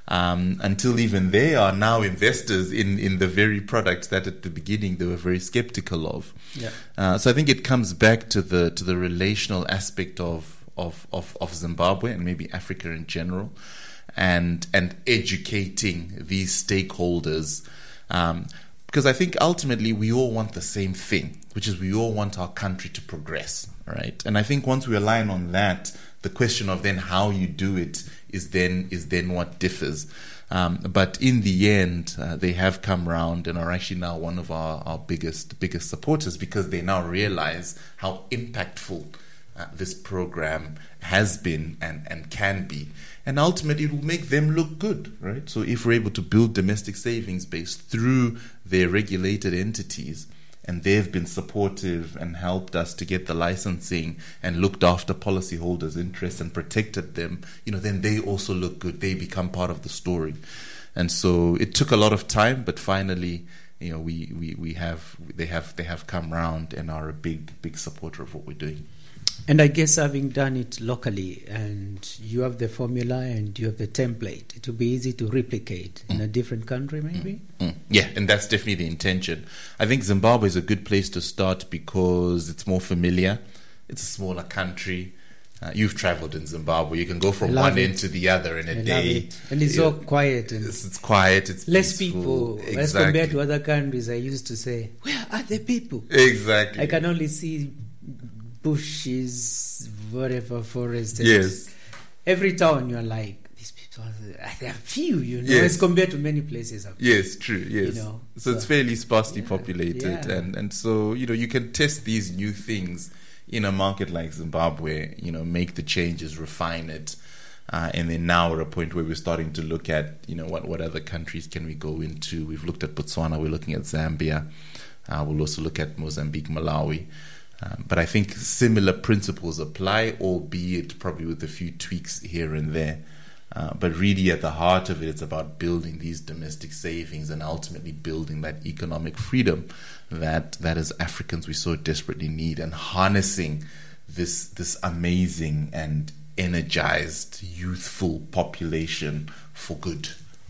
[SPEAKER 11] until even they are now investors in the very product that at the beginning they were very skeptical of. So I think it comes back to the relational aspect of Zimbabwe and maybe Africa in general, and educating these stakeholders. Because I think ultimately we all want the same thing, which is we all want our country to progress, right? And I think once we align on that, the question of then how you do it is then what differs. But in the end, they have come round and are actually now one of our biggest supporters, because they now realize how impactful this program has been and can be. And ultimately, it will make them look good, right? So if we're able to build domestic savings base through their regulated entities, and they've been supportive and helped us to get the licensing and looked after policyholders' interests and protected them, then they also look good. They become part of the story. And so it took a lot of time, but finally, they have come round and are a big supporter of what we're doing.
[SPEAKER 10] And I guess having done it locally and you have the formula and you have the template, it will be easy to replicate in a different country maybe?
[SPEAKER 14] Yeah, and that's definitely the intention. I think Zimbabwe is a good place to start because it's more familiar. It's a smaller country. You've traveled in Zimbabwe. You can go from one end to the other in a day.
[SPEAKER 10] And it's so quiet. And
[SPEAKER 14] it's quiet. It's
[SPEAKER 10] less
[SPEAKER 14] peaceful.
[SPEAKER 10] people. As compared to other countries, I used to say, where are the people?
[SPEAKER 14] Exactly.
[SPEAKER 10] I can only see bushes, whatever, forests.
[SPEAKER 14] Yes.
[SPEAKER 10] Every town you're like, these people, they are few, as compared to many places.
[SPEAKER 14] Yes, true, yes. So it's fairly sparsely populated.
[SPEAKER 10] Yeah.
[SPEAKER 14] And so, you can test these new things in a market like Zimbabwe, make the changes, refine it. And then now we're at a point where we're starting to look at, what other countries can we go into. We've looked at Botswana, we're looking at Zambia. We'll also look at Mozambique, Malawi. But I think similar principles apply, albeit probably with a few tweaks here and there. But really at the heart of it, it's about building these domestic savings and ultimately building that economic freedom that as Africans we so desperately need, and harnessing this amazing and energized, youthful population for good.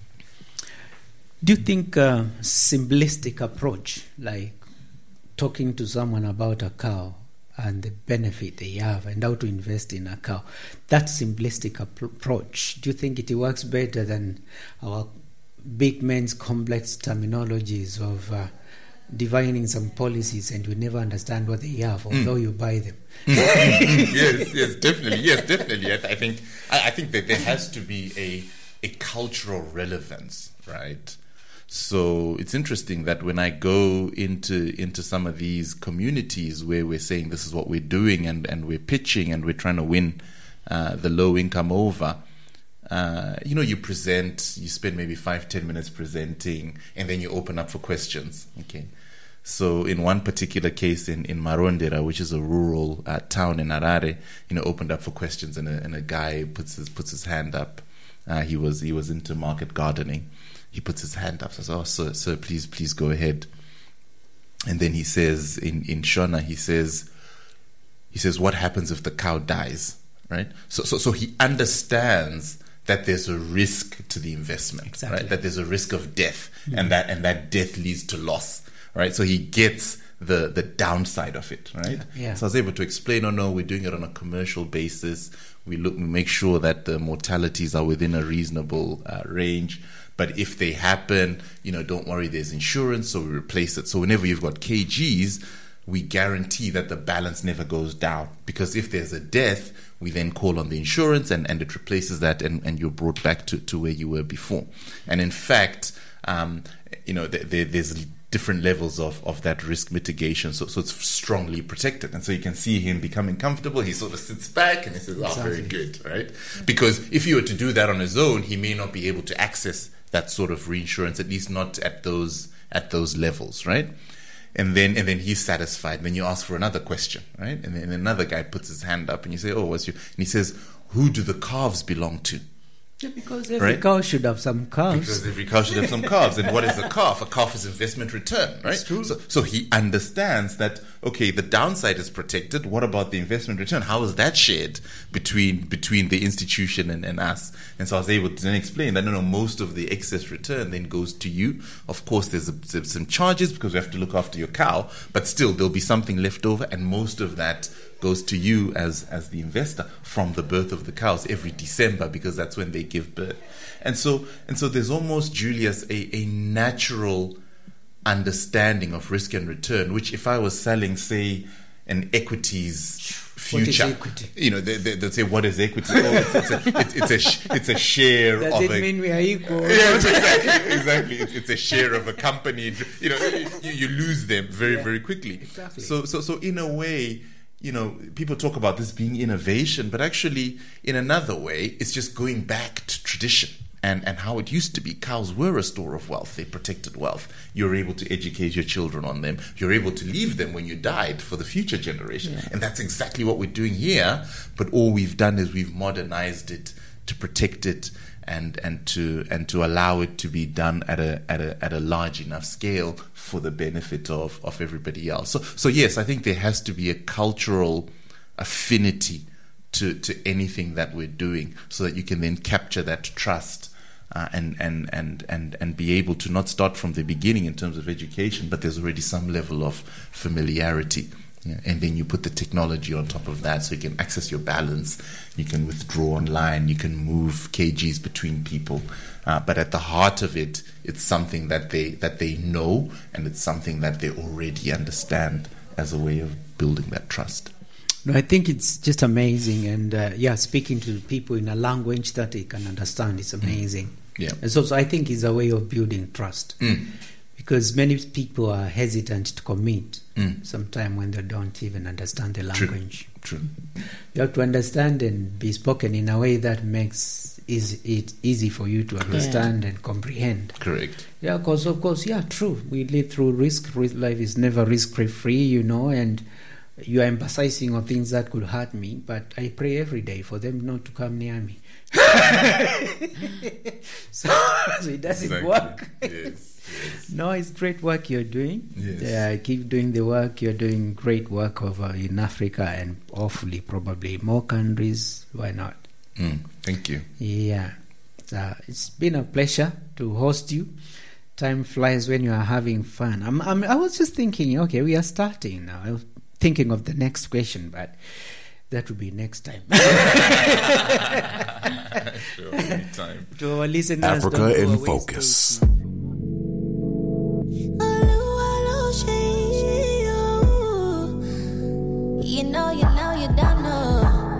[SPEAKER 10] Do you think a simplistic approach, like talking to someone about a cow and the benefit they have and how to invest in a cow, that simplistic approach, do you think it works better than our big men's complex terminologies of divining some policies and you never understand what they have, although you buy them?
[SPEAKER 14] Yes, definitely. I think that there has to be a cultural relevance, right? So it's interesting that when I go into some of these communities where we're saying this is what we're doing and we're pitching and we're trying to win the low income over, you present, you spend maybe 5-10 minutes presenting, and then you open up for questions. Okay. So in one particular case in Marondera, which is a rural town in Harare, opened up for questions, and a guy puts his hand up. He was into market gardening. He puts his hand up, says, "Oh, sir, please go ahead." And then he says, in Shona, he says, "What happens if the cow dies?" Right? So he understands that there's a risk to the investment,
[SPEAKER 10] exactly.
[SPEAKER 14] Right? That there's a risk of death, and that death leads to loss, right? So he gets the downside of it, right?
[SPEAKER 10] Yeah.
[SPEAKER 14] So I was able to explain, no, we're doing it on a commercial basis. We make sure that the mortalities are within a reasonable range. But if they happen, don't worry, there's insurance, so we replace it. So whenever you've got KGs, we guarantee that the balance never goes down. Because if there's a death, we then call on the insurance and it replaces that, and you're brought back to where you were before. And in fact, there's different levels of that risk mitigation, so it's strongly protected. And so you can see him becoming comfortable. He sort of sits back and he says, very good, right? Because if you were to do that on his own, he may not be able to access that sort of reinsurance, at least not at those levels, right? And then he's satisfied. Then you ask for another question, right? And then another guy puts his hand up and you say, what's your... And he says, who do the calves belong to?
[SPEAKER 10] Yeah, because every cow should have some calves.
[SPEAKER 14] Because every cow should have some calves. And what is a calf? A calf is investment return, right?
[SPEAKER 10] It's true.
[SPEAKER 14] So he understands that, okay, the downside is protected. What about the investment return? How is that shared between the institution and us? And so I was able to then explain that, no, most of the excess return then goes to you. Of course, there's some charges because we have to look after your cow, but still there'll be something left over, and most of that goes to you as the investor from the birth of the cows every December, because that's when they give birth. And so there's almost, Julius, a natural understanding of risk and return, which if I was selling, say, an equities future, they'd say, what is equity? It's a share
[SPEAKER 10] Does
[SPEAKER 14] of
[SPEAKER 10] it mean we are equal?
[SPEAKER 14] Yes, exactly. It's a share of a company. You lose them very, very quickly.
[SPEAKER 10] Exactly.
[SPEAKER 14] So in a way, people talk about this being innovation, but actually, in another way, it's just going back to tradition and how it used to be. Cows were a store of wealth. They protected wealth. You're able to educate your children on them. You're able to leave them when you died for the future generation. Yeah. And that's exactly what we're doing here. But all we've done is we've modernized it to protect it and to allow it to be done at a large enough scale for the benefit of everybody else. So yes, I think there has to be a cultural affinity to anything that we're doing, so that you can then capture that trust and be able to not start from the beginning in terms of education, but there's already some level of familiarity. Yeah, and then you put the technology on top of that, so you can access your balance, you can withdraw online, you can move kgs between people. But at the heart of it, it's something that they know, and it's something that they already understand as a way of building that trust.
[SPEAKER 10] No, I think it's just amazing, and speaking to people in a language that they can understand is amazing.
[SPEAKER 14] Yeah,
[SPEAKER 10] and so I think it's a way of building trust. Because many people are hesitant to commit sometimes when they don't even understand the language.
[SPEAKER 14] True.
[SPEAKER 10] You have to understand and be spoken in a way that makes it easy for you to understand and comprehend.
[SPEAKER 14] Correct.
[SPEAKER 10] Yeah, because of course, true. We live through risk. Life is never risk-free, and you are emphasizing on things that could hurt me, but I pray every day for them not to come near me. so it doesn't work.
[SPEAKER 14] Yes.
[SPEAKER 10] No, it's great work you're doing.
[SPEAKER 14] Yes.
[SPEAKER 10] Keep doing the work. You're doing great work over in Africa and hopefully probably more countries. Why not?
[SPEAKER 14] Thank you.
[SPEAKER 10] Yeah. It's been a pleasure to host you. Time flies when you are having fun. I was just thinking, okay, we are starting now. I was thinking of the next question, but that will be next time.
[SPEAKER 14] Sure, anytime.
[SPEAKER 10] To our listeners,
[SPEAKER 6] Africa in Focus.
[SPEAKER 15] You know, you don't know.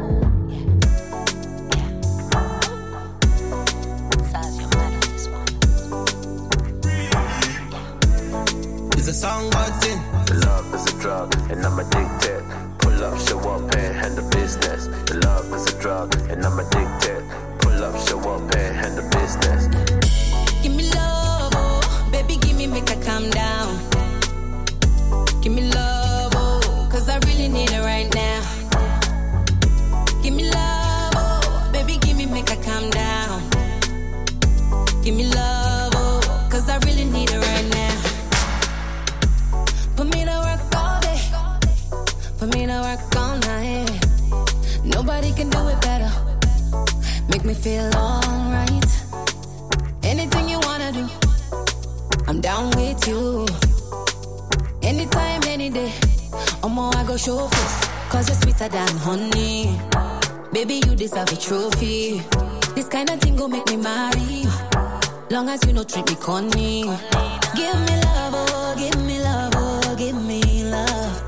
[SPEAKER 16] It's a song about it. Love is a drug, and I'm addicted. Pull up, show up, and handle business. Love is a drug, and I'm addicted. Pull up, show up, and handle business.
[SPEAKER 15] Give me love, oh, baby, give me, make her calm down. Give me love, oh, 'cause I really need it right now. Give me love, oh, baby, give me, make her calm down. Give me love, oh, 'cause I really need it right now. Put me to work all day, put me to work all night. Nobody can do it better. Make me feel alright. Anything you wanna do, I'm down with you. Anytime, any day, I go show face, 'cause you're sweeter than honey. Baby, you deserve a trophy. This kind of thing go make me marry you, long as you no treat me corny. Give me love, oh, give me love, oh, give me love.